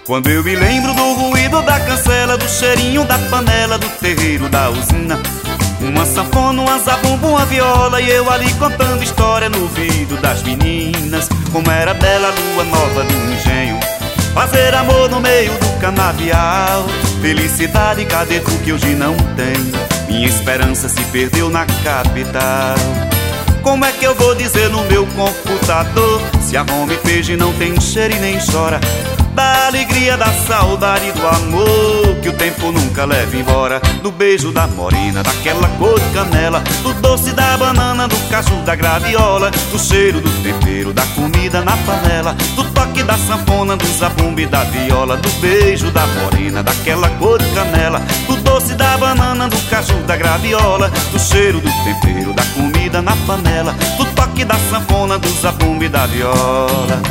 Quando eu me lembro do ruído da cancela, do cheirinho da panela, do terreiro da usina, uma sanfona, uma zabumba, uma viola, e eu ali contando história no ouvido das meninas. Como era bela a lua nova do engenho, fazer amor no meio do canavial. Felicidade, cadê tu que hoje não tenho? Minha esperança se perdeu na capital. Como é que eu vou dizer no meu computador se a homepage não tem cheiro e nem chora da alegria, da saudade, do amor que o tempo nunca leva embora? Do beijo da morena, daquela cor de canela, do doce da banana, do caju da graviola, do cheiro do tempero, da comida na panela, do toque da sanfona, do zabumba e da viola. Do beijo da morena, daquela cor de canela, do doce da banana, do caju da graviola, do cheiro do tempero, da comida na panela, do toque da sanfona, do zabumba e da viola.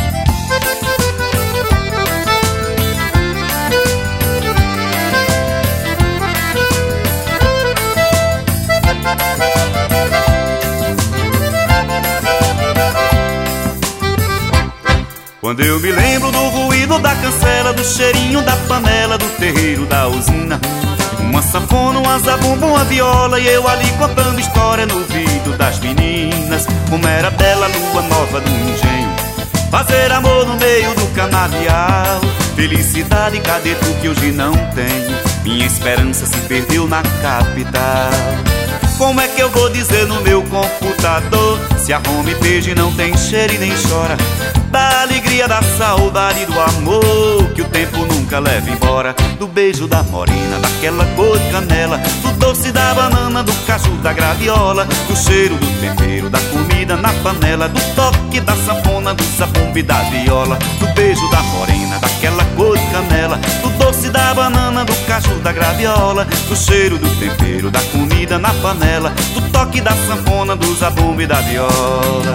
Quando eu me lembro do ruído da cancela, do cheirinho da panela, do terreiro da usina, uma sanfona, uma zabumba, uma viola, e eu ali contando história no ouvido das meninas. Como era bela a lua nova do engenho, fazer amor no meio do canavial. Felicidade, cadê tu que hoje não tenho? Minha esperança se perdeu na capital. Como é que eu vou dizer no meu computador se a homepage não tem cheiro e nem chora da alegria, da saudade, do amor que o tempo nunca leva embora? Do beijo da morena, daquela cor de canela, do doce da banana, do caju da graviola, do cheiro do tempero, da comida na panela, do toque da sanfona, do zabumba e da viola. Do beijo da morena, daquela cor de canela, do doce da banana, do caju da graviola, do cheiro do tempero, da comida na panela, do toque da sanfona, do zabumba e da viola.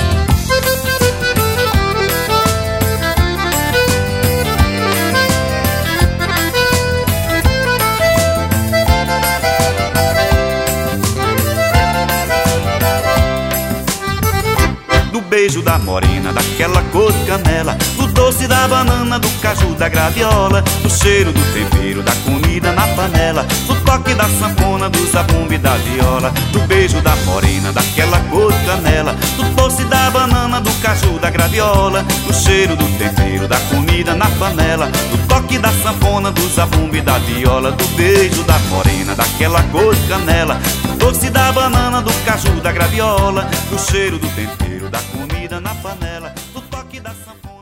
Do beijo da morena, daquela cor de canela, do doce da banana, do caju da graviola, do cheiro do tempero, da comida na panela, do toque da sanfona, do zabumba e da viola. Do beijo da morena, daquela cor de canela, do doce da banana, do caju da graviola, do cheiro do tempero, da comida na panela, do toque da sanfona, do zabumba e da viola. Do beijo da morena, daquela cor de canela, do doce da banana, do caju da graviola, do cheiro do tempero, da comida na panela, do toque da sanfona.